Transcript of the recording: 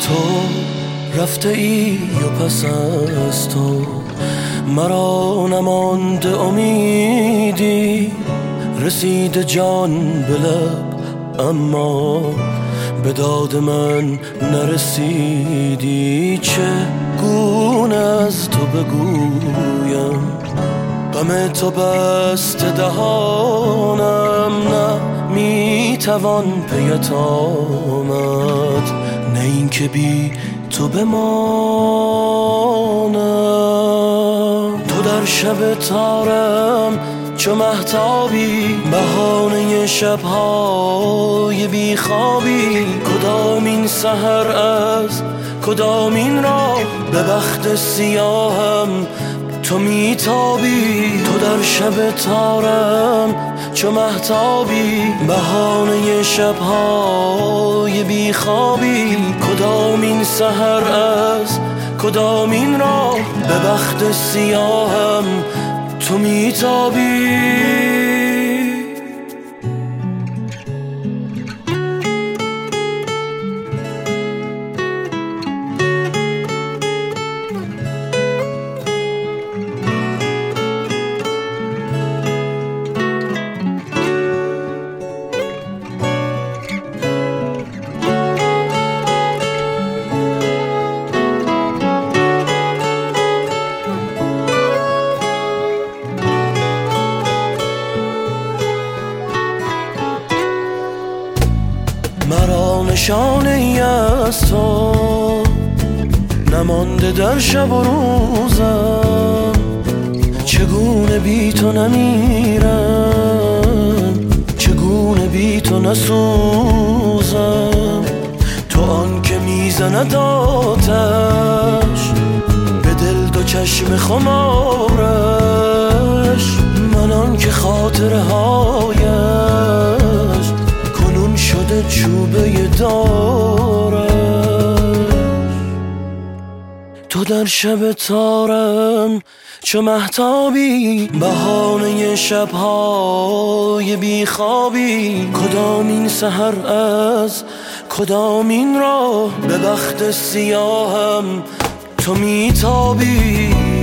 تو رفته ای و پس از تو مرا نمانده امیدی، رسید جان به لب اما به داد من نرسیدی. چگونه از تو بگویم غم تو بسته دهانم، نه میتوان پیت آمد نه این که بی تو بمانم. تو در شب تارم چو مهتابی، بهانه شبهای بی خوابی. کدامین سحر از کدامین راه به بخت سیاهم تو میتابی. تو در شب تارم چو مهتابی، بهانه شبهای بی خوابی. کدامین سحر از کدامین راه به بخت سیاهم تو میتابی. مرا نشانه ای از تو نمانده در شب و روزم، چگونه بی تو نمیرم، چگونه بی تو نسوزم. تو آن که میزند آتش به دل دو چشم خمارش، من آن که خاطره هایش کنون شده چوبه دارش. تو در شب تارم چو مهتابی، بهانه شبهای بی خوابی. کدامین سحر از کدامین راه به بخت سیاهم تو میتابی.